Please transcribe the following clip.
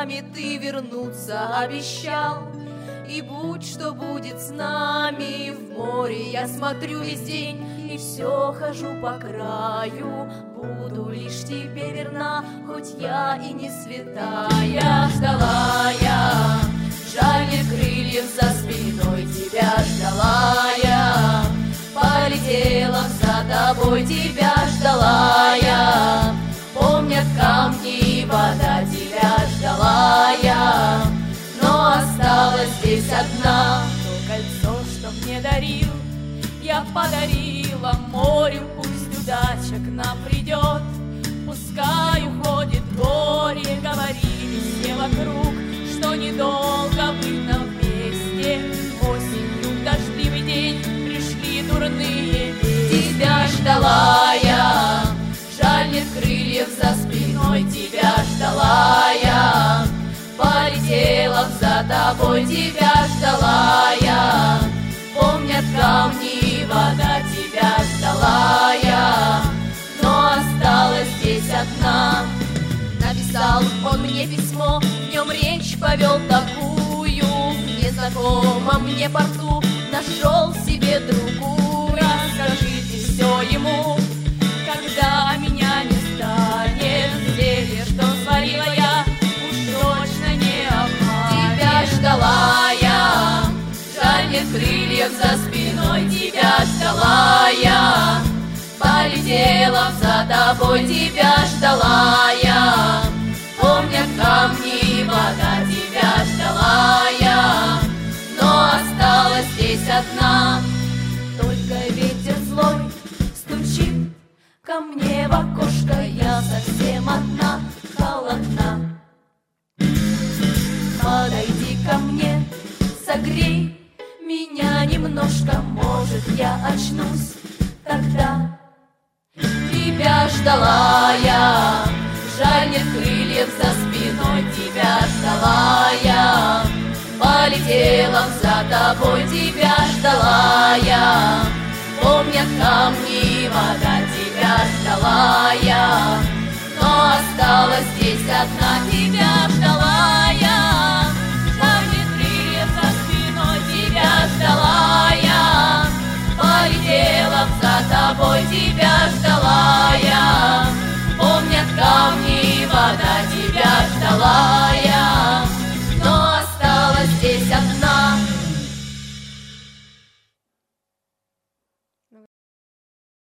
нами ты вернуться обещал. И будь что будет с нами в море, я смотрю весь день и все хожу по краю. Буду лишь тебе верна, хоть я и не святая. Ждала я, жаль нет крыльев за спиной, тебя ждала я. Полетела за тобой, тебя ждала я. Помнят камни и вода, тебя ждала я. Но осталась здесь одна. То кольцо, что мне дарил, я подарила морю. Пусть удача к нам придет, пускай уходит горе. Говорили все вокруг, что недолго быть нам вместе. Осенью в дождливый день пришли дурные вести. Тебя ждала я, жаль нет крыльев за спиной, тебя ждала я. Полетела за тобой, тебя ждала я. Помнят камни и вода, тебя ждала я. Но осталась здесь одна. Написал он мне письмо, в нем речь повел такую. В незнакомом мне порту нашел себе другую. Расскажите все ему, когда меня не станет. Зелье, что сварила я, ждала я, жаль нет крыльев за спиной, тебя ждала я. Полетела за тобой, тебя ждала я. Помнят камни и вода, тебя ждала я. Но осталась здесь одна. Только ветер злой стучит ко мне в окошко, я совсем одна, холодна. Подойди ко мне, согрей меня немножко, может, я очнусь тогда. Тебя ждала я, жаль нет крыльев за спиной, тебя ждала я. Полетела за тобой, тебя ждала я. Помнят камни и вода, тебя ждала я. Но осталась здесь одна, тебя ждала я. Ждала я, полетела за тобой, тебя ждала я. Помнят камни и вода, тебя ждала